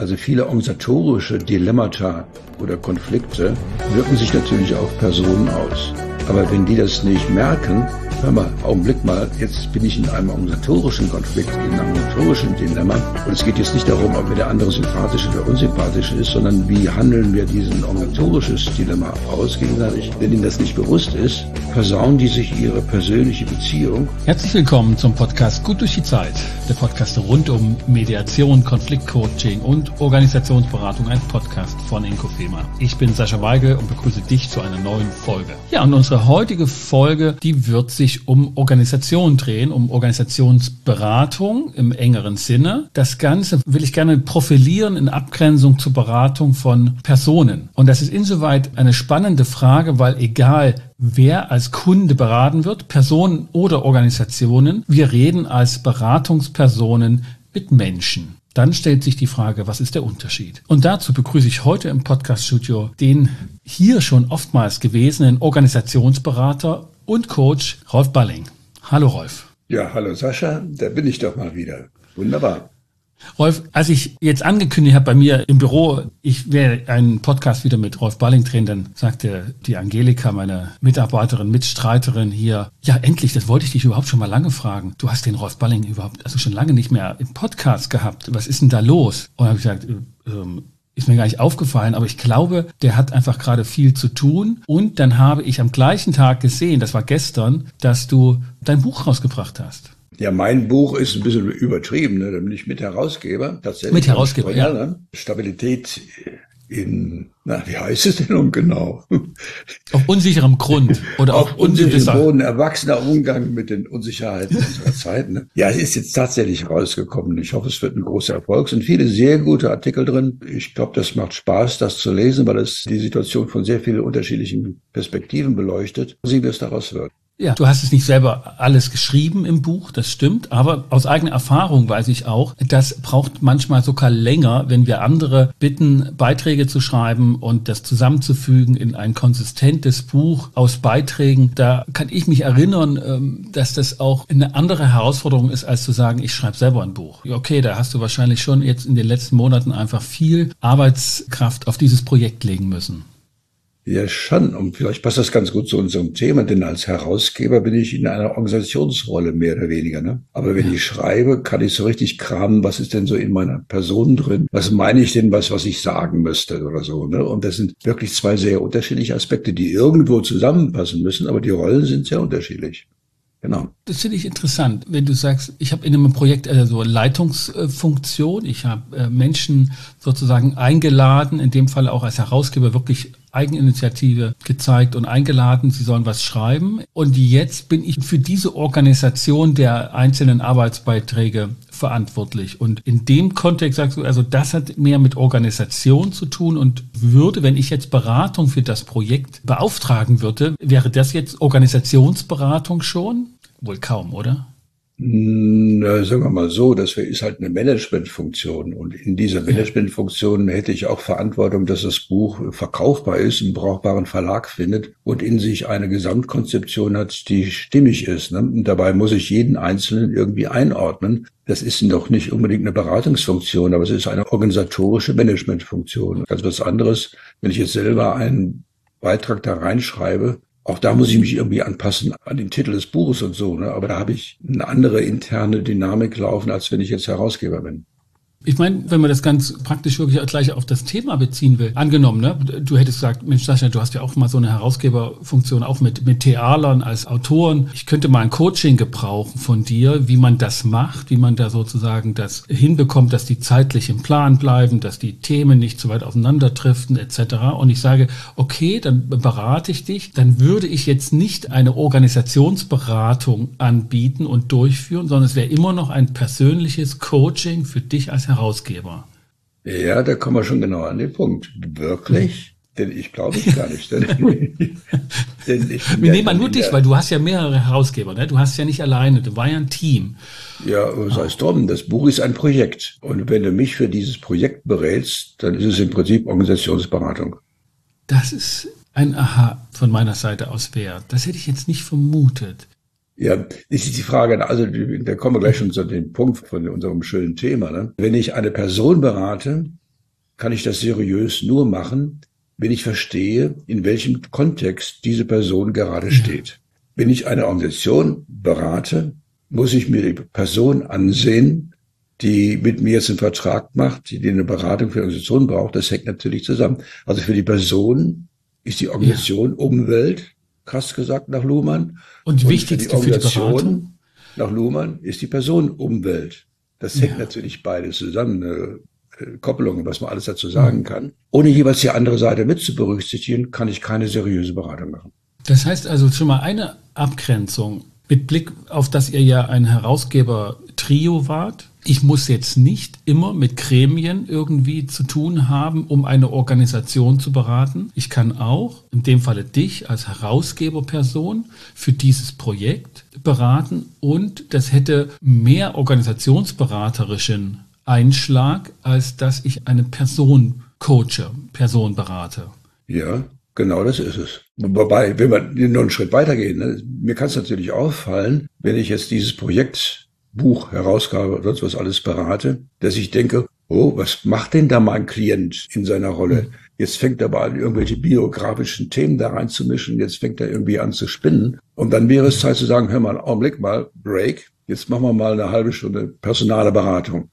Also viele organisatorische Dilemmata oder Konflikte wirken sich natürlich auf Personen aus. Aber wenn die das nicht merken, hör mal, Augenblick mal, jetzt bin ich in einem organisatorischen Konflikt, in einem organisatorischen Dilemma. Und es geht jetzt nicht darum, ob mir der andere sympathisch oder unsympathisch ist, sondern wie handeln wir diesen organisatorisches Dilemma aus gegenseitig. Wenn ihnen das nicht bewusst ist, versauen die sich ihre persönliche Beziehung. Herzlich willkommen zum Podcast Gut durch die Zeit. Der Podcast rund um Mediation, Konfliktcoaching und Organisationsberatung. Ein Podcast von Inkofema. Ich bin Sascha Weigel und begrüße dich zu einer neuen Folge. Ja, und unsere heutige Folge, die wird sich um Organisation drehen, um Organisationsberatung im engeren Sinne. Das Ganze will ich gerne profilieren in Abgrenzung zur Beratung von Personen. Und das ist insoweit eine spannende Frage, weil egal wer als Kunde beraten wird, Personen oder Organisationen, wir reden als Beratungspersonen mit Menschen. Dann stellt sich die Frage, was ist der Unterschied? Und dazu begrüße ich heute im Podcast-Studio den hier schon oftmals gewesenen Organisationsberater und Coach Rolf Balling. Hallo Rolf. Ja, hallo Sascha, da bin ich doch mal wieder. Wunderbar. Rolf, als ich jetzt angekündigt habe bei mir im Büro, ich werde einen Podcast wieder mit Rolf Balling drehen, dann sagte die Angelika, meine Mitarbeiterin, Mitstreiterin hier, ja endlich, das wollte ich dich überhaupt schon mal lange fragen. Du hast den Rolf Balling überhaupt, also schon lange nicht mehr im Podcast gehabt. Was ist denn da los? Und habe ich gesagt, ist mir gar nicht aufgefallen, aber ich glaube, der hat einfach gerade viel zu tun. Und dann habe ich am gleichen Tag gesehen, das war gestern, dass du dein Buch rausgebracht hast. Ja, mein Buch ist ein bisschen übertrieben, ne? Da bin ich Mitherausgeber. Tatsächlich. Mitherausgeber, ja. Ne? Stabilität in, wie heißt es denn nun genau? Auf unsicherem Grund oder auf unsicherem Boden, erwachsener Umgang mit den Unsicherheiten unserer Zeit. Ne? Ja, es ist jetzt tatsächlich rausgekommen. Ich hoffe, es wird ein großer Erfolg. Es sind viele sehr gute Artikel drin. Ich glaube, das macht Spaß, das zu lesen, weil es die Situation von sehr vielen unterschiedlichen Perspektiven beleuchtet. Sehen, wie es daraus wird. Ja, du hast es nicht selber alles geschrieben im Buch, das stimmt, aber aus eigener Erfahrung weiß ich auch, das braucht manchmal sogar länger, wenn wir andere bitten, Beiträge zu schreiben und das zusammenzufügen in ein konsistentes Buch aus Beiträgen. Da kann ich mich erinnern, dass das auch eine andere Herausforderung ist, als zu sagen, ich schreibe selber ein Buch. Okay, da hast du wahrscheinlich schon jetzt in den letzten Monaten einfach viel Arbeitskraft auf dieses Projekt legen müssen. Ja, schon. Und vielleicht passt das ganz gut zu unserem Thema, denn als Herausgeber bin ich in einer Organisationsrolle, mehr oder weniger. Ne? Aber wenn ich schreibe, kann ich so richtig kramen, was ist denn so in meiner Person drin? Was meine ich denn, was ich sagen müsste oder so? Ne? Und das sind wirklich zwei sehr unterschiedliche Aspekte, die irgendwo zusammenpassen müssen, aber die Rollen sind sehr unterschiedlich. Genau. Das finde ich interessant, wenn du sagst, ich habe in einem Projekt so Leitungsfunktion, ich habe Menschen sozusagen eingeladen, in dem Fall auch als Herausgeber wirklich Eigeninitiative gezeigt und eingeladen, sie sollen was schreiben. Und jetzt bin ich für diese Organisation der einzelnen Arbeitsbeiträge verantwortlich. Und in dem Kontext sagst du, also das hat mehr mit Organisation zu tun und würde, wenn ich jetzt Beratung für das Projekt beauftragen würde, wäre das jetzt Organisationsberatung schon? Wohl kaum, oder? Na, sagen wir mal so, das ist halt eine Managementfunktion und in dieser Managementfunktion hätte ich auch Verantwortung, dass das Buch verkaufbar ist, einen brauchbaren Verlag findet und in sich eine Gesamtkonzeption hat, die stimmig ist. Ne? Und dabei muss ich jeden Einzelnen irgendwie einordnen. Das ist doch nicht unbedingt eine Beratungsfunktion, aber es ist eine organisatorische Managementfunktion. Ganz was anderes, wenn ich jetzt selber einen Beitrag da reinschreibe. Auch da muss ich mich irgendwie anpassen an den Titel des Buches und so, ne? Aber da habe ich eine andere interne Dynamik laufen, als wenn ich jetzt Herausgeber bin. Ich meine, wenn man das ganz praktisch wirklich gleich auf das Thema beziehen will, angenommen, ne, du hättest gesagt, Mensch Sascha, du hast ja auch mal so eine Herausgeberfunktion, auch mit Thealern als Autoren. Ich könnte mal ein Coaching gebrauchen von dir, wie man das macht, wie man da sozusagen das hinbekommt, dass die zeitlich im Plan bleiben, dass die Themen nicht zu weit aufeinanderdriften etc. Und ich sage, okay, dann berate ich dich, dann würde ich jetzt nicht eine Organisationsberatung anbieten und durchführen, sondern es wäre immer noch ein persönliches Coaching für dich als Herausgeber. Ja, da kommen wir schon genau an den Punkt. Wirklich? Denn ich glaube es gar nicht. Denn wir nehmen mal nur dich, weil du hast ja mehrere Herausgeber. Ne? Du hast ja nicht alleine, du war ja ein Team. Ja, sei es drum, das Buch ist ein Projekt. Und wenn du mich für dieses Projekt berätst, dann ist es im Prinzip Organisationsberatung. Das ist ein Aha von meiner Seite aus wert. Das hätte ich jetzt nicht vermutet. Ja, das ist die Frage, also da kommen wir gleich schon zu dem Punkt von unserem schönen Thema. Ne? Wenn ich eine Person berate, kann ich das seriös nur machen, wenn ich verstehe, in welchem Kontext diese Person gerade steht. Wenn ich eine Organisation berate, muss ich mir die Person ansehen, die mit mir jetzt einen Vertrag macht, die eine Beratung für die Organisation braucht. Das hängt natürlich zusammen. Also für die Person ist die Organisation Umwelt, krass gesagt nach Luhmann. Und wichtigste für die Beratung? Nach Luhmann ist die Person Umwelt. Das hängt natürlich beides zusammen. Eine Koppelung, was man alles dazu sagen kann. Ohne jeweils die andere Seite mit zu berücksichtigen, kann ich keine seriöse Beratung machen. Das heißt also schon mal eine Abgrenzung mit Blick auf, dass ihr ja ein Herausgeber-Trio wart. Ich muss jetzt nicht immer mit Gremien irgendwie zu tun haben, um eine Organisation zu beraten. Ich kann auch, in dem Falle dich als Herausgeberperson für dieses Projekt beraten und das hätte mehr organisationsberaterischen Einschlag, als dass ich eine Person coache, Person berate. Ja, genau das ist es. Wobei, wenn wir noch einen Schritt weitergehen, ne, mir kann es natürlich auffallen, wenn ich jetzt dieses Projekt Buch, Herausgabe oder sonst was alles berate, dass ich denke, oh, was macht denn da mein Klient in seiner Rolle? Jetzt fängt er mal an, irgendwelche biografischen Themen da reinzumischen, jetzt fängt er irgendwie an zu spinnen. Und dann wäre es Zeit zu sagen, hör mal, Augenblick mal, Break, jetzt machen wir mal eine halbe Stunde personale Beratung.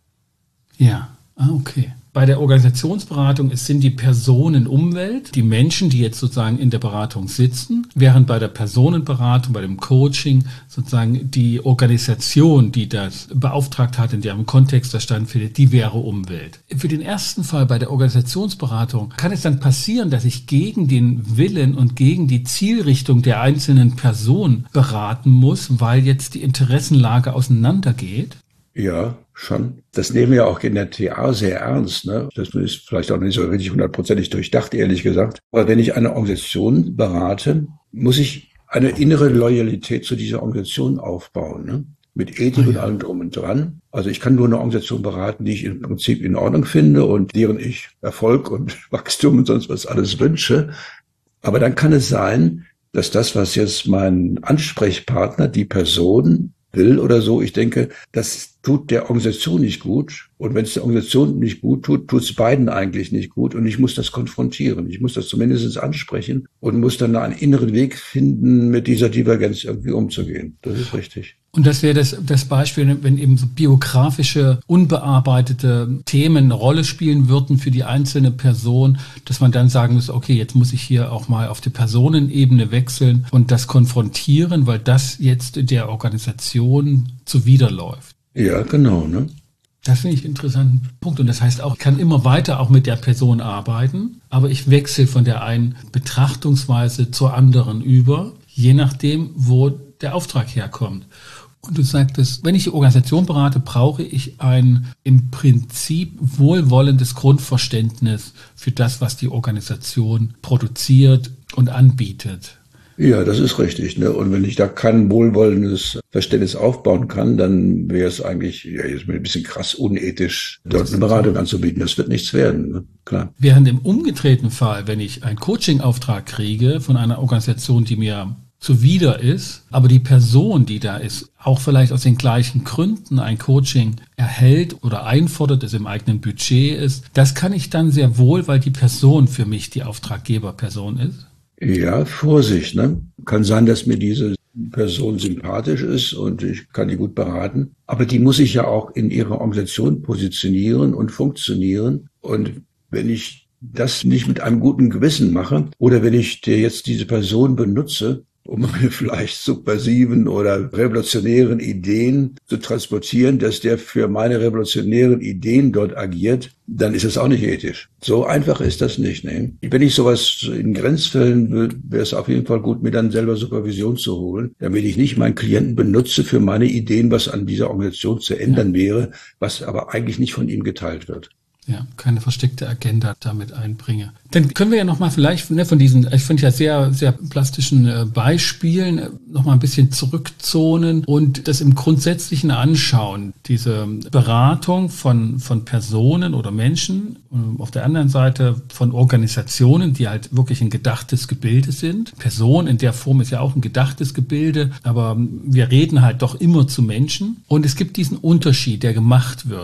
Ja, okay. Bei der Organisationsberatung sind die Personen Umwelt, die Menschen, die jetzt sozusagen in der Beratung sitzen, während bei der Personenberatung, bei dem Coaching sozusagen die Organisation, die das beauftragt hat, in deren Kontext das stattfindet, die wäre Umwelt. Für den ersten Fall bei der Organisationsberatung kann es dann passieren, dass ich gegen den Willen und gegen die Zielrichtung der einzelnen Person beraten muss, weil jetzt die Interessenlage auseinandergeht? Ja, schon. Das nehmen wir auch in der TA sehr ernst. Ne? Das ist vielleicht auch nicht so richtig 100%ig durchdacht, ehrlich gesagt. Aber wenn ich eine Organisation berate, muss ich eine innere Loyalität zu dieser Organisation aufbauen. Ne? Mit Ethik und allem drum und dran. Also ich kann nur eine Organisation beraten, die ich im Prinzip in Ordnung finde und deren ich Erfolg und Wachstum und sonst was alles wünsche. Aber dann kann es sein, dass das, was jetzt mein Ansprechpartner, die Person will oder so, ich denke, das tut der Organisation nicht gut. Und wenn es der Organisation nicht gut tut, tut es beiden eigentlich nicht gut. Und ich muss das konfrontieren. Ich muss das zumindest ansprechen und muss dann einen inneren Weg finden, mit dieser Divergenz irgendwie umzugehen. Das ist richtig. Und das wäre das Beispiel, wenn eben so biografische, unbearbeitete Themen eine Rolle spielen würden für die einzelne Person, dass man dann sagen muss, okay, jetzt muss ich hier auch mal auf die Personenebene wechseln und das konfrontieren, weil das jetzt der Organisation zuwiderläuft. Ja, genau, ne? Das finde ich einen interessanten Punkt. Und das heißt auch, ich kann immer weiter auch mit der Person arbeiten, aber ich wechsle von der einen Betrachtungsweise zur anderen über, je nachdem, wo der Auftrag herkommt. Und du sagtest, wenn ich die Organisation berate, brauche ich ein im Prinzip wohlwollendes Grundverständnis für das, was die Organisation produziert und anbietet. Ja, das ist richtig. Ne? Und wenn ich da kein wohlwollendes Verständnis aufbauen kann, dann wäre es eigentlich, ja, jetzt ein bisschen krass unethisch, dort eine Beratung anzubieten. Das wird nichts werden, ne? Klar. Während im umgedrehten Fall, wenn ich einen Coaching-Auftrag kriege von einer Organisation, die mir zuwider ist, aber die Person, die da ist, auch vielleicht aus den gleichen Gründen ein Coaching erhält oder einfordert, es im eigenen Budget ist, das kann ich dann sehr wohl, weil die Person für mich die Auftraggeberperson ist. Ja, Vorsicht, ne? Kann sein, dass mir diese Person sympathisch ist und ich kann die gut beraten. Aber die muss sich ja auch in ihrer Organisation positionieren und funktionieren. Und wenn ich das nicht mit einem guten Gewissen mache oder wenn ich dir jetzt diese Person benutze, um meine vielleicht subversiven oder revolutionären Ideen zu transportieren, dass der für meine revolutionären Ideen dort agiert, dann ist es auch nicht ethisch. So einfach ist das nicht. Ne? Wenn ich sowas in Grenzfällen will, wäre es auf jeden Fall gut, mir dann selber Supervision zu holen, damit ich nicht meinen Klienten benutze für meine Ideen, was an dieser Organisation zu ändern wäre, was aber eigentlich nicht von ihm geteilt wird. Ja, keine versteckte Agenda damit einbringe. Dann können wir ja nochmal vielleicht von diesen, ich finde ja sehr, sehr plastischen Beispielen nochmal ein bisschen zurückzonen und das im Grundsätzlichen anschauen. Diese Beratung von Personen oder Menschen, auf der anderen Seite von Organisationen, die halt wirklich ein gedachtes Gebilde sind. Person in der Form ist ja auch ein gedachtes Gebilde, aber wir reden halt doch immer zu Menschen. Und es gibt diesen Unterschied, der gemacht wird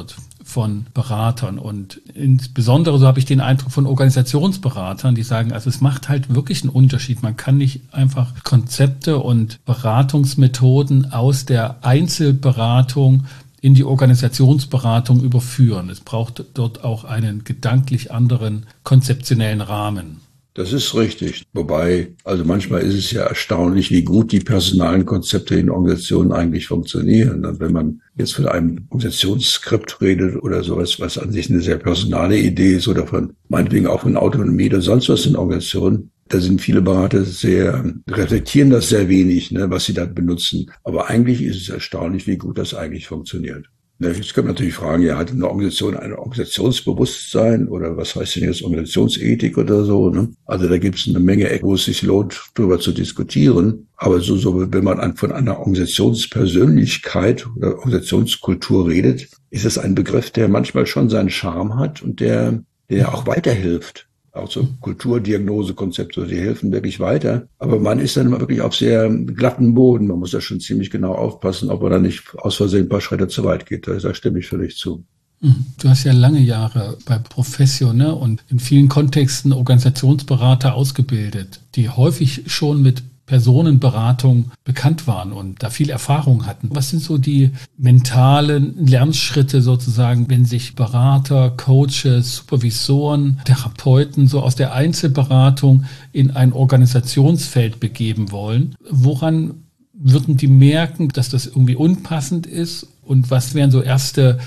von Beratern und insbesondere, so habe ich den Eindruck, von Organisationsberatern, die sagen, also es macht halt wirklich einen Unterschied. Man kann nicht einfach Konzepte und Beratungsmethoden aus der Einzelberatung in die Organisationsberatung überführen. Es braucht dort auch einen gedanklich anderen konzeptionellen Rahmen. Das ist richtig. Wobei, also manchmal ist es ja erstaunlich, wie gut die personalen Konzepte in Organisationen eigentlich funktionieren. Und wenn man jetzt von einem Organisationsskript redet oder sowas, was an sich eine sehr personale Idee ist oder von meinetwegen auch von Autonomie oder sonst was in Organisationen, da sind viele Berater reflektieren das sehr wenig, ne, was sie da benutzen. Aber eigentlich ist es erstaunlich, wie gut das eigentlich funktioniert. Jetzt können wir natürlich fragen, ja, hat eine Organisation ein Organisationsbewusstsein oder was heißt denn jetzt Organisationsethik oder so, ne? Also da gibt es eine Menge, wo es sich lohnt, darüber zu diskutieren. Aber so wenn man von einer Organisationspersönlichkeit oder Organisationskultur redet, ist es ein Begriff, der manchmal schon seinen Charme hat und der auch weiterhilft. Auch so Kulturdiagnosekonzepte, die helfen wirklich weiter. Aber man ist dann immer wirklich auf sehr glatten Boden. Man muss da schon ziemlich genau aufpassen, ob man da nicht aus Versehen ein paar Schritte zu weit geht. Da stimme ich völlig zu. Du hast ja lange Jahre bei Professio, ne, und in vielen Kontexten Organisationsberater ausgebildet, die häufig schon mit Personenberatung bekannt waren und da viel Erfahrung hatten. Was sind so die mentalen Lernschritte sozusagen, wenn sich Berater, Coaches, Supervisoren, Therapeuten so aus der Einzelberatung in ein Organisationsfeld begeben wollen? Woran würden die merken, dass das irgendwie unpassend ist? Und was wären so erste,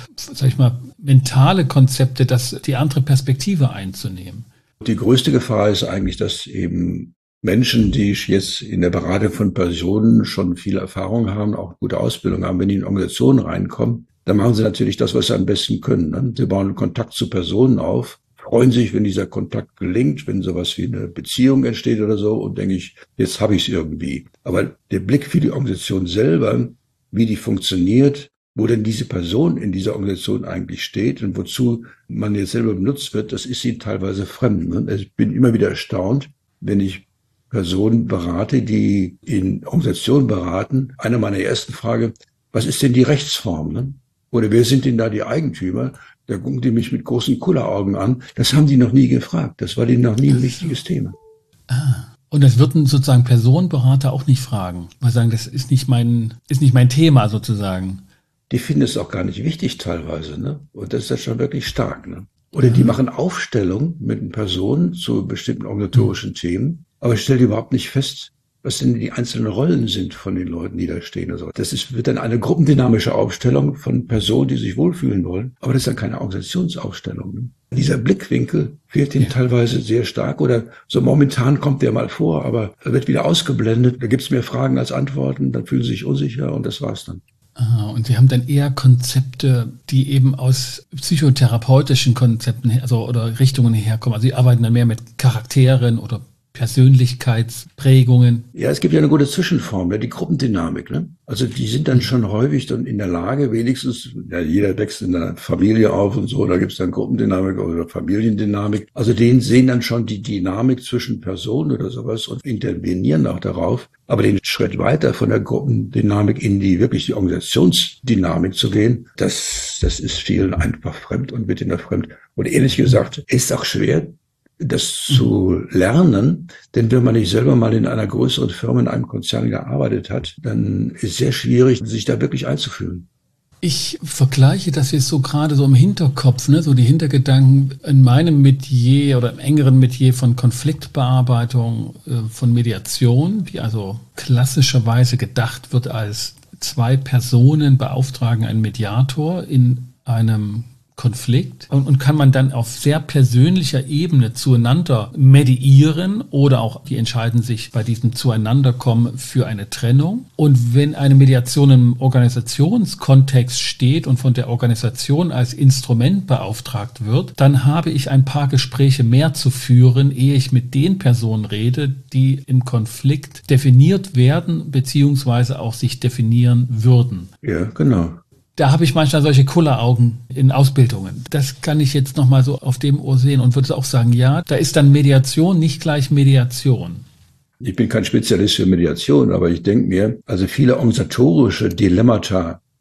mentale Konzepte, die andere Perspektive einzunehmen? Die größte Gefahr ist eigentlich, dass eben Menschen, die jetzt in der Beratung von Personen schon viel Erfahrung haben, auch gute Ausbildung haben, wenn die in Organisationen reinkommen, dann machen sie natürlich das, was sie am besten können. Ne? Sie bauen Kontakt zu Personen auf, freuen sich, wenn dieser Kontakt gelingt, wenn sowas wie eine Beziehung entsteht oder so, und denke ich, jetzt habe ich es irgendwie. Aber der Blick für die Organisation selber, wie die funktioniert, wo denn diese Person in dieser Organisation eigentlich steht und wozu man jetzt selber benutzt wird, das ist ihnen teilweise fremd. Ne? Ich bin immer wieder erstaunt, wenn ich Personen berate, die in Organisationen beraten. Eine meiner ersten Fragen, was ist denn die Rechtsform? Ne? Oder wer sind denn da die Eigentümer? Da gucken die mich mit großen Kulleraugen an. Das haben die noch nie gefragt. Das war denen noch nie ein wichtiges Thema. Und das würden sozusagen Personenberater auch nicht fragen. Weil sagen, das ist nicht mein Thema sozusagen. Die finden es auch gar nicht wichtig teilweise, ne? Und das ist ja schon wirklich stark, ne? Oder die machen Aufstellung mit den Personen zu bestimmten organisatorischen Themen. Aber ich stelle überhaupt nicht fest, was denn die einzelnen Rollen sind von den Leuten, die da stehen. Also wird dann eine gruppendynamische Aufstellung von Personen, die sich wohlfühlen wollen. Aber das ist dann keine Organisationsaufstellung. Ne? Dieser Blickwinkel fehlt ihnen teilweise sehr stark. Oder so momentan kommt der mal vor, aber er wird wieder ausgeblendet. Da gibt es mehr Fragen als Antworten, dann fühlen sie sich unsicher und das war's dann. Und Sie haben dann eher Konzepte, die eben aus psychotherapeutischen Konzepten oder Richtungen herkommen. Also Sie arbeiten dann mehr mit Charakteren oder Persönlichkeitsprägungen. Ja, es gibt ja eine gute Zwischenform, die Gruppendynamik. Ne? Also die sind dann schon häufig dann in der Lage, wenigstens, jeder wächst in einer Familie auf und so, da gibt es dann Gruppendynamik oder Familiendynamik. Also denen sehen dann schon die Dynamik zwischen Personen oder sowas und intervenieren auch darauf. Aber den Schritt weiter von der Gruppendynamik in die Organisationsdynamik zu gehen, das ist vielen einfach fremd und wird ihnen fremd. Und ehrlich gesagt, ist auch schwer, das zu lernen, denn wenn man nicht selber mal in einer größeren Firma, in einem Konzern gearbeitet hat, dann ist es sehr schwierig, sich da wirklich einzufühlen. Ich vergleiche das jetzt so gerade so im Hinterkopf, ne, so die Hintergedanken in meinem Metier oder im engeren Metier von Konfliktbearbeitung, von Mediation, die also klassischerweise gedacht wird als 2 Personen beauftragen einen Mediator in einem Konflikt und kann man dann auf sehr persönlicher Ebene zueinander mediieren oder auch die entscheiden sich bei diesem Zueinanderkommen für eine Trennung. Und wenn eine Mediation im Organisationskontext steht und von der Organisation als Instrument beauftragt wird, dann habe ich ein paar Gespräche mehr zu führen, ehe ich mit den Personen rede, die im Konflikt definiert werden beziehungsweise auch sich definieren würden. Ja, genau. Da habe ich manchmal solche Kulleraugen in Ausbildungen. Das kann ich jetzt nochmal so auf dem Ohr sehen und würde auch sagen, ja, da ist dann Mediation nicht gleich Mediation. Ich bin kein Spezialist für Mediation, aber ich denke mir, also viele organisatorische Dilemmata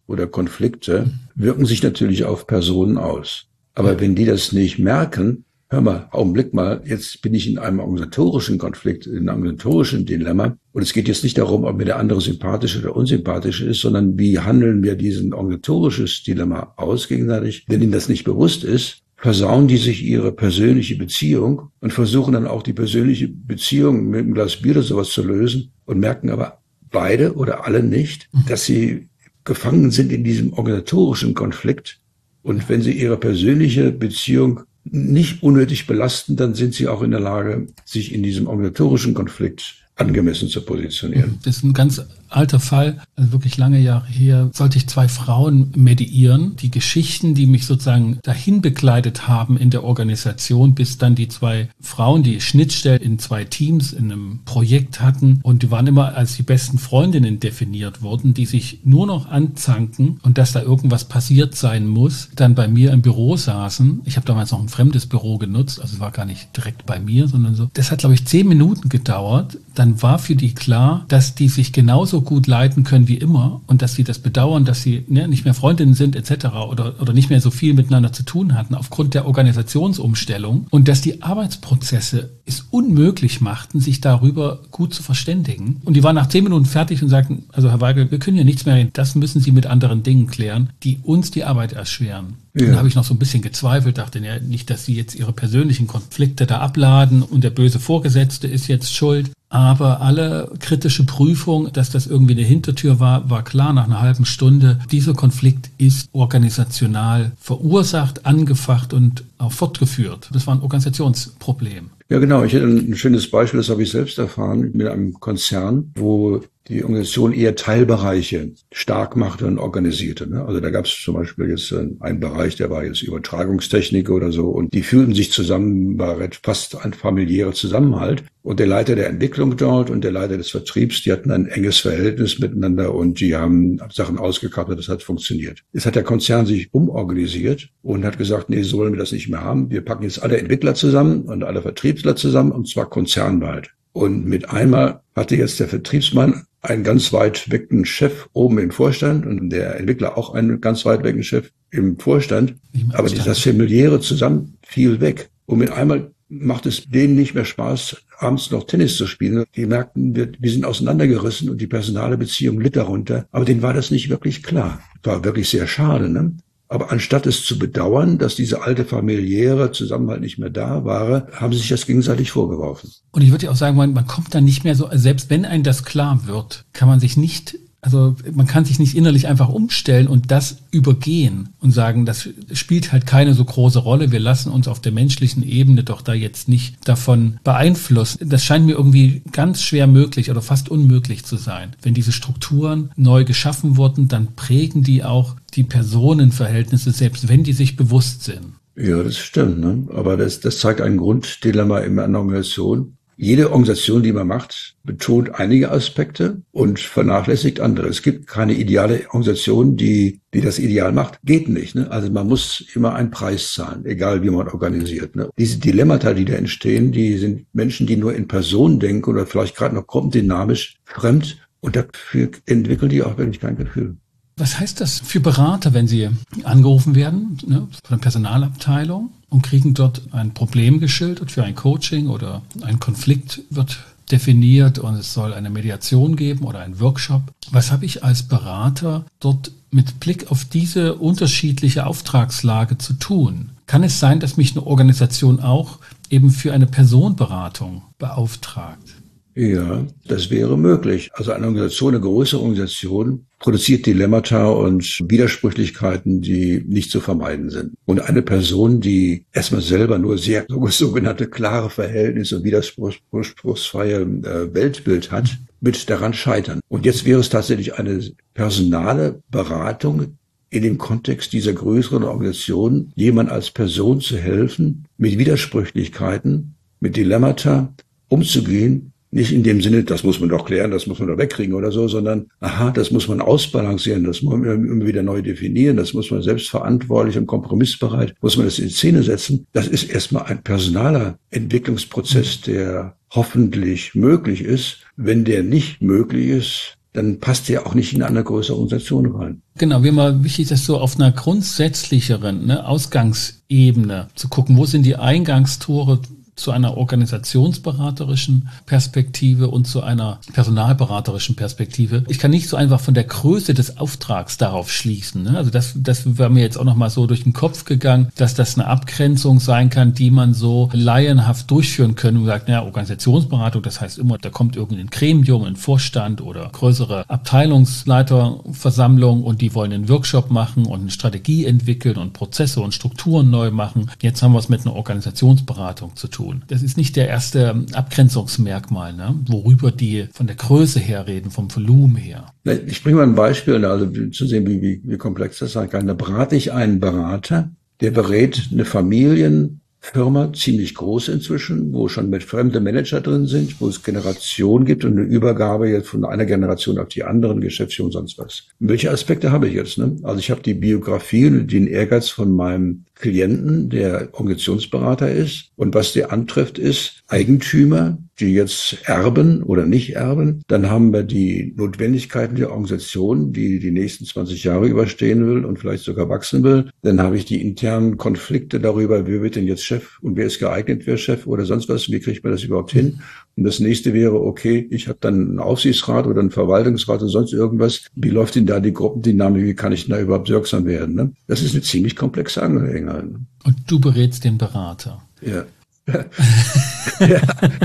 oder Konflikte wirken sich natürlich auf Personen aus. Aber wenn die das nicht merken, hör mal, Augenblick mal, jetzt bin ich in einem organisatorischen Konflikt, in einem organisatorischen Dilemma. Und es geht jetzt nicht darum, ob mir der andere sympathisch oder unsympathisch ist, sondern wie handeln wir diesen organisatorisches Dilemma aus gegenseitig. Wenn ihnen das nicht bewusst ist, versauen die sich ihre persönliche Beziehung und versuchen dann auch die persönliche Beziehung mit einem Glas Bier oder sowas zu lösen und merken aber beide oder alle nicht, dass sie gefangen sind in diesem organisatorischen Konflikt. Und wenn sie ihre persönliche Beziehung nicht unnötig belasten, dann sind sie auch in der Lage, sich in diesem organisatorischen Konflikt angemessen zu positionieren. Das ist ein ganz alter Fall, also wirklich lange Jahre her, sollte ich 2 Frauen mediieren. Die Geschichten, die mich sozusagen dahin begleitet haben in der Organisation, bis dann die 2 Frauen, die Schnittstellen in 2 Teams in einem Projekt hatten und die waren immer als die besten Freundinnen definiert worden, die sich nur noch anzanken und dass da irgendwas passiert sein muss, dann bei mir im Büro saßen. Ich habe damals noch ein fremdes Büro genutzt, also es war gar nicht direkt bei mir, sondern so. Das hat, glaube ich, 10 Minuten gedauert. Dann war für die klar, dass die sich genauso gut leiten können wie immer und dass sie das bedauern, dass sie nicht mehr Freundinnen sind etc. oder nicht mehr so viel miteinander zu tun hatten aufgrund der Organisationsumstellung und dass die Arbeitsprozesse es unmöglich machten, sich darüber gut zu verständigen. Und die waren nach 10 Minuten fertig und sagten, also Herr Weigel, wir können hier nichts mehr reden, das müssen Sie mit anderen Dingen klären, die uns die Arbeit erschweren. Ja. Und da habe ich noch so ein bisschen gezweifelt, dachte ja nicht, dass Sie jetzt Ihre persönlichen Konflikte da abladen und der böse Vorgesetzte ist jetzt schuld. Aber alle kritische Prüfung, dass das irgendwie eine Hintertür war klar nach einer halben Stunde. Dieser Konflikt ist organisational verursacht, angefacht und auch fortgeführt. Das war ein Organisationsproblem. Ja, genau. Ich hätte ein schönes Beispiel, das habe ich selbst erfahren, mit einem Konzern, wo die Organisation eher Teilbereiche stark machte und organisierte. Also da gab es zum Beispiel jetzt einen Bereich, der war jetzt Übertragungstechnik oder so und die fühlten sich zusammen, war fast ein familiärer Zusammenhalt. Und der Leiter der Entwicklung dort und der Leiter des Vertriebs, die hatten ein enges Verhältnis miteinander und die haben Sachen ausgekapselt, das hat funktioniert. Jetzt hat der Konzern sich umorganisiert und hat gesagt, nee, so wollen wir das nicht mehr haben. Wir packen jetzt alle Entwickler zusammen und alle Vertriebler zusammen und zwar konzernweit. Und mit einmal hatte jetzt der Vertriebsmann einen ganz weit wecken Chef oben im Vorstand und der Entwickler auch einen ganz weit wecken Chef im Vorstand. Aber das familiäre zusammen fiel weg. Und mit einmal macht es denen nicht mehr Spaß, abends noch Tennis zu spielen. Die merkten, wir sind auseinandergerissen und die personale Beziehung litt darunter. Aber denen war das nicht wirklich klar. War wirklich sehr schade, ne? Aber anstatt es zu bedauern, dass diese alte familiäre Zusammenhalt nicht mehr da war, haben sie sich das gegenseitig vorgeworfen. Und ich würde ja auch sagen, man kommt dann nicht mehr so, selbst wenn einem das klar wird, kann man sich nicht, also man kann sich nicht innerlich einfach umstellen und das übergehen und sagen, das spielt halt keine so große Rolle. Wir lassen uns auf der menschlichen Ebene doch da jetzt nicht davon beeinflussen. Das scheint mir irgendwie ganz schwer möglich oder fast unmöglich zu sein. Wenn diese Strukturen neu geschaffen wurden, dann prägen die auch die Personenverhältnisse, selbst wenn die sich bewusst sind. Ja, das stimmt, ne? Aber das zeigt ein Grunddilemma in einer Organisation. Jede Organisation, die man macht, betont einige Aspekte und vernachlässigt andere. Es gibt keine ideale Organisation, die das Ideal macht. Geht nicht, ne? Also man muss immer einen Preis zahlen, egal wie man organisiert, ne? Diese Dilemmata, die da entstehen, die sind Menschen, die nur in Personen denken oder vielleicht gerade noch gruppendynamisch fremd und dafür entwickeln die auch wirklich kein Gefühl. Was heißt das für Berater, wenn sie angerufen werden, von der Personalabteilung und kriegen dort ein Problem geschildert für ein Coaching oder ein Konflikt wird definiert und es soll eine Mediation geben oder einen Workshop? Was habe ich als Berater dort mit Blick auf diese unterschiedliche Auftragslage zu tun? Kann es sein, dass mich eine Organisation auch eben für eine Personenberatung beauftragt? Ja, das wäre möglich. Also eine Organisation, eine größere Organisation produziert Dilemmata und Widersprüchlichkeiten, die nicht zu vermeiden sind. Und eine Person, die erstmal selber nur sehr sogenannte klare Verhältnisse und widerspruchsfreie Weltbild hat, wird daran scheitern. Und jetzt wäre es tatsächlich eine personale Beratung in dem Kontext dieser größeren Organisation, jemand als Person zu helfen, mit Widersprüchlichkeiten, mit Dilemmata umzugehen. Nicht in dem Sinne, das muss man doch klären, das muss man doch wegkriegen oder so, sondern, das muss man ausbalancieren, das muss man immer wieder neu definieren, das muss man selbstverantwortlich und kompromissbereit, muss man das in Szene setzen. Das ist erstmal ein personaler Entwicklungsprozess, der hoffentlich möglich ist. Wenn der nicht möglich ist, dann passt der auch nicht in eine größere Organisation rein. Genau, mir mal wichtig, das so auf einer grundsätzlicheren Ausgangsebene zu gucken, wo sind die Eingangstore zu einer organisationsberaterischen Perspektive und zu einer personalberaterischen Perspektive. Ich kann nicht so einfach von der Größe des Auftrags darauf schließen. Ne? Also das war mir jetzt auch nochmal so durch den Kopf gegangen, dass das eine Abgrenzung sein kann, die man so laienhaft durchführen können und sagt, Organisationsberatung, das heißt immer, da kommt irgendein Gremium, ein Vorstand oder größere Abteilungsleiterversammlung und die wollen einen Workshop machen und eine Strategie entwickeln und Prozesse und Strukturen neu machen. Jetzt haben wir es mit einer Organisationsberatung zu tun. Das ist nicht der erste Abgrenzungsmerkmal, worüber die von der Größe her reden, vom Volumen her. Ich bringe mal ein Beispiel, also zu sehen, wie komplex das sein kann. Da berate ich einen Berater, der berät eine Familienfirma, ziemlich groß inzwischen, wo schon mit fremde Manager drin sind, wo es Generationen gibt und eine Übergabe jetzt von einer Generation auf die anderen, Geschäftsführung, sonst was. Welche Aspekte habe ich jetzt? Also ich habe die Biografie und den Ehrgeiz von meinem Klienten, der Organisationsberater ist. Und was der antrifft, ist Eigentümer, die jetzt erben oder nicht erben. Dann haben wir die Notwendigkeiten der Organisation, die die nächsten 20 Jahre überstehen will und vielleicht sogar wachsen will. Dann habe ich die internen Konflikte darüber, wer wird denn jetzt Chef und wer ist geeignet, wer Chef oder sonst was. Wie kriegt man das überhaupt hin? Und das nächste wäre, okay, ich habe dann einen Aufsichtsrat oder einen Verwaltungsrat oder sonst irgendwas. Wie läuft denn da die Gruppendynamik? Wie kann ich denn da überhaupt wirksam werden? Ne? Das ist eine ziemlich komplexe Angelegenheit. Und du berätst den Berater. Ja. Ja.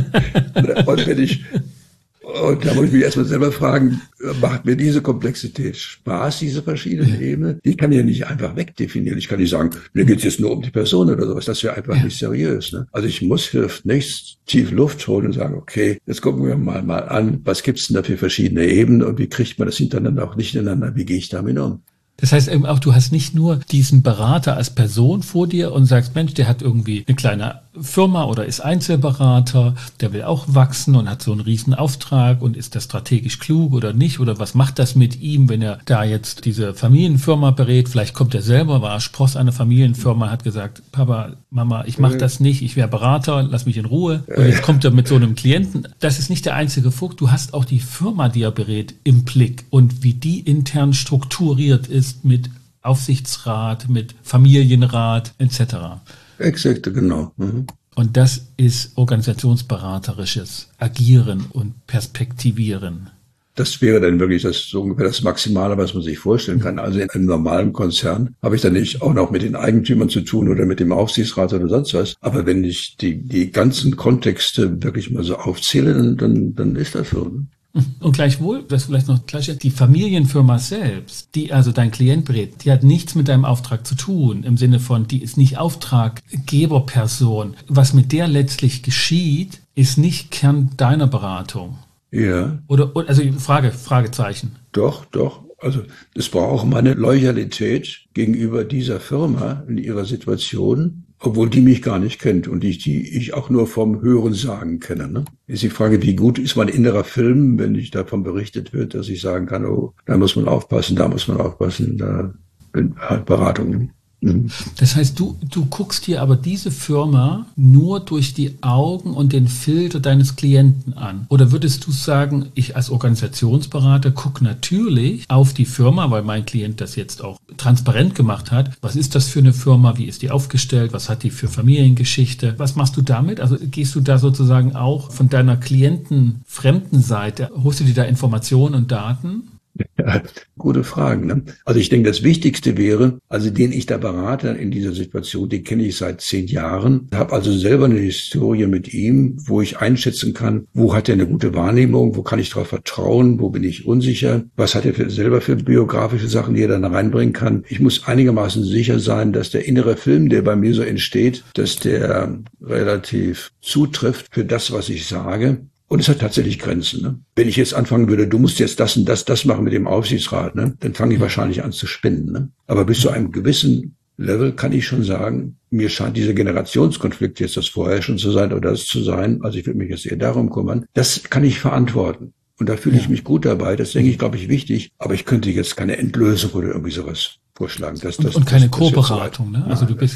Und da muss ich mich erstmal selber fragen, macht mir diese Komplexität Spaß, diese verschiedenen Ebenen? Die kann ich ja nicht einfach wegdefinieren. Ich kann nicht sagen, mir geht es jetzt nur um die Person oder sowas. Das wäre einfach nicht seriös. Ne? Also ich muss hilft nichts, tief Luft holen und sagen, okay, jetzt gucken wir mal an, was gibt's denn da für verschiedene Ebenen und wie kriegt man das hintereinander auch nicht ineinander? Wie gehe ich damit um? Das heißt eben auch, du hast nicht nur diesen Berater als Person vor dir und sagst, Mensch, der hat irgendwie eine kleine Firma oder ist Einzelberater, der will auch wachsen und hat so einen riesen Auftrag und ist das strategisch klug oder nicht? Oder was macht das mit ihm, wenn er da jetzt diese Familienfirma berät? Vielleicht kommt er selber, war Spross einer Familienfirma, hat gesagt, Papa, Mama, ich mache das nicht, ich wäre Berater, lass mich in Ruhe. Und jetzt kommt er mit so einem Klienten. Das ist nicht der einzige Fakt, du hast auch die Firma, die er berät, im Blick und wie die intern strukturiert ist mit Aufsichtsrat, mit Familienrat etc. Exakt, genau. Mhm. Und das ist organisationsberaterisches Agieren und Perspektivieren. Das wäre dann wirklich so ungefähr das Maximale, was man sich vorstellen kann. Also in einem normalen Konzern habe ich dann nicht auch noch mit den Eigentümern zu tun oder mit dem Aufsichtsrat oder sonst was. Aber wenn ich die ganzen Kontexte wirklich mal so aufzähle, dann ist das so. Ne? Und gleichwohl, das vielleicht noch gleich, die Familienfirma selbst, die also dein Klient berät, die hat nichts mit deinem Auftrag zu tun, im Sinne von, die ist nicht Auftraggeberperson. Was mit der letztlich geschieht, ist nicht Kern deiner Beratung. Ja. Oder also Fragezeichen. Doch. Also es braucht meine Loyalität gegenüber dieser Firma in ihrer Situation, obwohl die mich gar nicht kennt und die ich auch nur vom Hörensagen kenne. Ne? Ist die Frage, wie gut ist mein innerer Film, wenn ich davon berichtet wird, dass ich sagen kann, oh, da muss man aufpassen, da Beratung. Das heißt, du guckst dir aber diese Firma nur durch die Augen und den Filter deines Klienten an. Oder würdest du sagen, ich als Organisationsberater gucke natürlich auf die Firma, weil mein Klient das jetzt auch transparent gemacht hat. Was ist das für eine Firma? Wie ist die aufgestellt? Was hat die für Familiengeschichte? Was machst du damit? Also gehst du da sozusagen auch von deiner klientenfremden Seite, holst du dir da Informationen und Daten? Ja, gute Fragen. Ne? Also ich denke, das Wichtigste wäre, also den ich da berate in dieser Situation, den kenne ich seit 10 Jahren, habe also selber eine Historie mit ihm, wo ich einschätzen kann, wo hat er eine gute Wahrnehmung, wo kann ich darauf vertrauen, wo bin ich unsicher, was hat er selber für biografische Sachen, die er dann reinbringen kann. Ich muss einigermaßen sicher sein, dass der innere Film, der bei mir so entsteht, dass der relativ zutrifft für das, was ich sage. Und es hat tatsächlich Grenzen. Ne? Wenn ich jetzt anfangen würde, du musst jetzt das und das machen mit dem Aufsichtsrat, ne? Dann fange ich wahrscheinlich an zu spinnen. Ne? Aber bis zu einem gewissen Level kann ich schon sagen, mir scheint dieser Generationskonflikt jetzt das Vorherrschen zu sein oder das zu sein. Also ich würde mich jetzt eher darum kümmern. Das kann ich verantworten. Und da fühle ich mich gut dabei. Das denke ich, glaube ich, wichtig. Aber ich könnte jetzt keine Endlösung oder irgendwie sowas vorschlagen. Und keine Co-Beratung, ne? Also du bist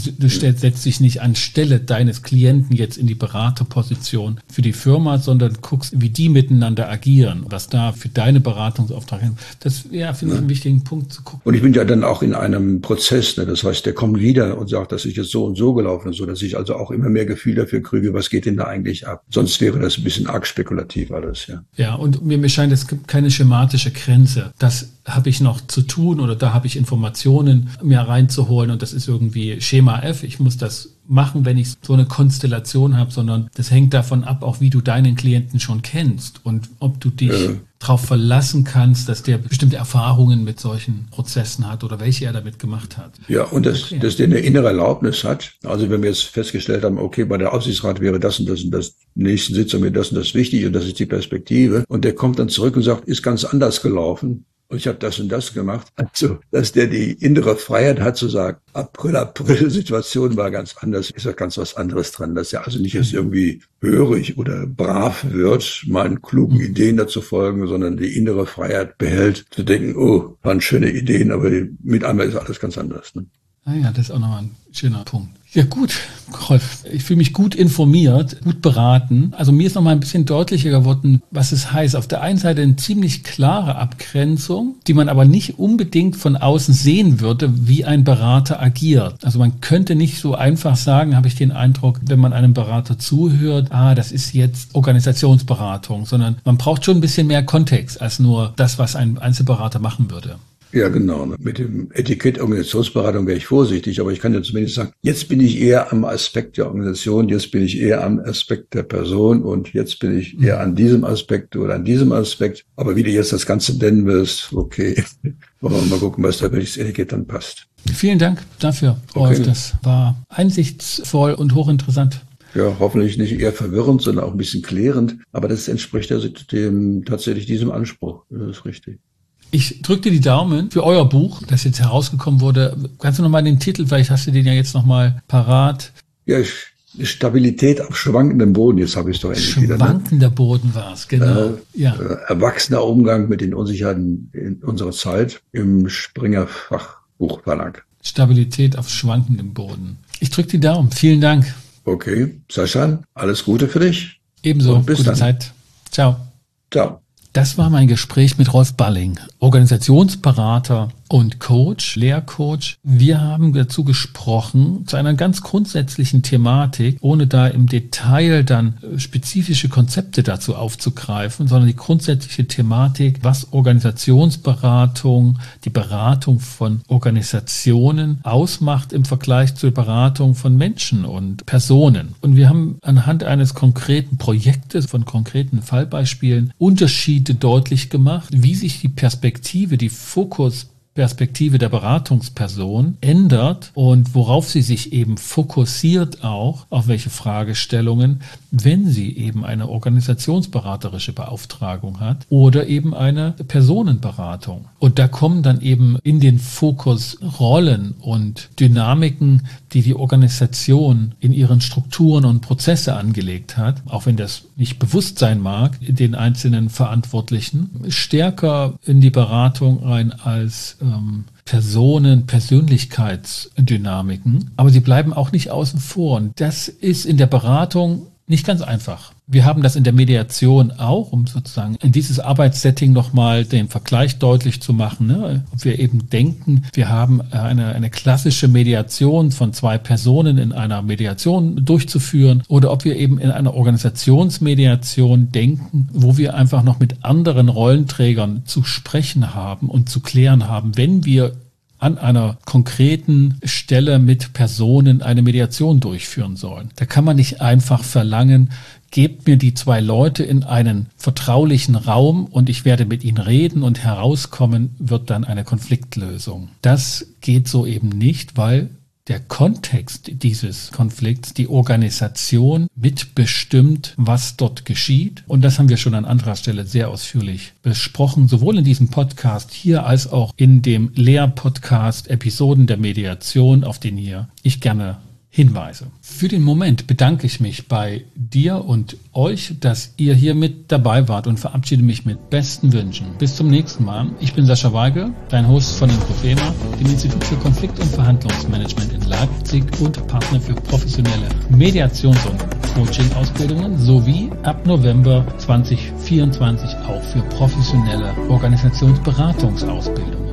setzt dich nicht anstelle deines Klienten jetzt in die Beraterposition für die Firma, sondern guckst, wie die miteinander agieren, was da für deine Beratungsauftrag ist. Das finde ich einen wichtigen Punkt zu gucken. Und ich bin ja dann auch in einem Prozess, ne? Das heißt, der kommt wieder und sagt, das ist jetzt so und so gelaufen, so dass ich also auch immer mehr Gefühl dafür kriege, was geht denn da eigentlich ab. Sonst wäre das ein bisschen arg spekulativ alles, ja. Ja, und mir scheint, es gibt keine schematische Grenze. Das habe ich noch zu tun oder da habe ich Informationen mir reinzuholen und das ist irgendwie Schema F. Ich muss das machen, wenn ich so eine Konstellation habe, sondern das hängt davon ab, auch wie du deinen Klienten schon kennst und ob du dich darauf verlassen kannst, dass der bestimmte Erfahrungen mit solchen Prozessen hat oder welche er damit gemacht hat. Ja, und dass der eine innere Erlaubnis hat. Also wenn wir jetzt festgestellt haben, okay, bei der Aufsichtsrat wäre das und das und das, nächsten Sitzung wäre das und das wichtig und das ist die Perspektive und der kommt dann zurück und sagt, ist ganz anders gelaufen. Und ich habe das und das gemacht. Also, dass der die innere Freiheit hat zu sagen, April, Situation war ganz anders, ist ja ganz was anderes dran, dass er also nicht jetzt irgendwie hörig oder brav wird, meinen klugen Ideen dazu folgen, sondern die innere Freiheit behält, zu denken, oh, waren schöne Ideen, aber mit einmal ist alles ganz anders. Ne? Ja, das ist auch nochmal ein schöner Punkt. Ja gut, Rolf, ich fühle mich gut informiert, gut beraten. Also mir ist nochmal ein bisschen deutlicher geworden, was es heißt. Auf der einen Seite eine ziemlich klare Abgrenzung, die man aber nicht unbedingt von außen sehen würde, wie ein Berater agiert. Also man könnte nicht so einfach sagen, habe ich den Eindruck, wenn man einem Berater zuhört, das ist jetzt Organisationsberatung, sondern man braucht schon ein bisschen mehr Kontext als nur das, was ein Einzelberater machen würde. Ja, genau. Mit dem Etikett Organisationsberatung wäre ich vorsichtig, aber ich kann ja zumindest sagen, jetzt bin ich eher am Aspekt der Organisation, jetzt bin ich eher am Aspekt der Person und jetzt bin ich eher an diesem Aspekt oder an diesem Aspekt. Aber wie du jetzt das Ganze nennen wirst, okay, wollen wir mal gucken, was da welches Etikett dann passt. Vielen Dank dafür, Rolf. Okay. Das war einsichtsvoll und hochinteressant. Ja, hoffentlich nicht eher verwirrend, sondern auch ein bisschen klärend. Aber das entspricht also tatsächlich diesem Anspruch. Das ist richtig. Ich drücke dir die Daumen für euer Buch, das jetzt herausgekommen wurde. Kannst du nochmal den Titel, vielleicht hast du den ja jetzt nochmal parat. Ja, Stabilität auf schwankendem Boden, jetzt habe ich es doch endlich wieder. Schwankender Boden war es, genau. Erwachsener Umgang mit den Unsicherheiten in unserer Zeit im Springer Fachbuchverlag. Stabilität auf schwankendem Boden. Ich drücke die Daumen. Vielen Dank. Okay, Sascha, alles Gute für dich. Ebenso, und bis gute dann. Zeit. Ciao. Ciao. Das war mein Gespräch mit Rolf Balling, Organisationsberater und Coach, Lehrcoach. Wir haben dazu gesprochen, zu einer ganz grundsätzlichen Thematik, ohne da im Detail dann spezifische Konzepte dazu aufzugreifen, sondern die grundsätzliche Thematik, was Organisationsberatung, die Beratung von Organisationen ausmacht im Vergleich zur Beratung von Menschen und Personen. Und wir haben anhand eines konkreten Projektes, von konkreten Fallbeispielen Unterschiede deutlich gemacht, wie sich die Perspektive, die Fokusperspektive der Beratungsperson ändert und worauf sie sich eben fokussiert auch, auf welche Fragestellungen, wenn sie eben eine organisationsberaterische Beauftragung hat oder eben eine Personenberatung. Und da kommen dann eben in den Fokus Rollen und Dynamiken, die die Organisation in ihren Strukturen und Prozesse angelegt hat, auch wenn das nicht bewusst sein mag, in den einzelnen Verantwortlichen, stärker in die Beratung rein als Persönlichkeitsdynamiken. Aber sie bleiben auch nicht außen vor. Und das ist in der Beratung nicht ganz einfach. Wir haben das in der Mediation auch, um sozusagen in dieses Arbeitssetting nochmal den Vergleich deutlich zu machen. Ne? Ob wir eben denken, wir haben eine klassische Mediation von zwei Personen in einer Mediation durchzuführen oder ob wir eben in einer Organisationsmediation denken, wo wir einfach noch mit anderen Rollenträgern zu sprechen haben und zu klären haben, wenn wir an einer konkreten Stelle mit Personen eine Mediation durchführen sollen. Da kann man nicht einfach verlangen, gebt mir die zwei Leute in einen vertraulichen Raum und ich werde mit ihnen reden und herauskommen wird dann eine Konfliktlösung. Das geht so eben nicht, weil der Kontext dieses Konflikts, die Organisation mitbestimmt, was dort geschieht. Und das haben wir schon an anderer Stelle sehr ausführlich besprochen, sowohl in diesem Podcast hier als auch in dem Lehrpodcast Episoden der Mediation, auf den ich gerne Hinweise. Für den Moment bedanke ich mich bei dir und euch, dass ihr hier mit dabei wart und verabschiede mich mit besten Wünschen. Bis zum nächsten Mal. Ich bin Sascha Weige, dein Host von Incofema, dem Institut für Konflikt- und Verhandlungsmanagement in Leipzig und Partner für professionelle Mediations- und Coaching-Ausbildungen sowie ab November 2024 auch für professionelle Organisationsberatungsausbildungen.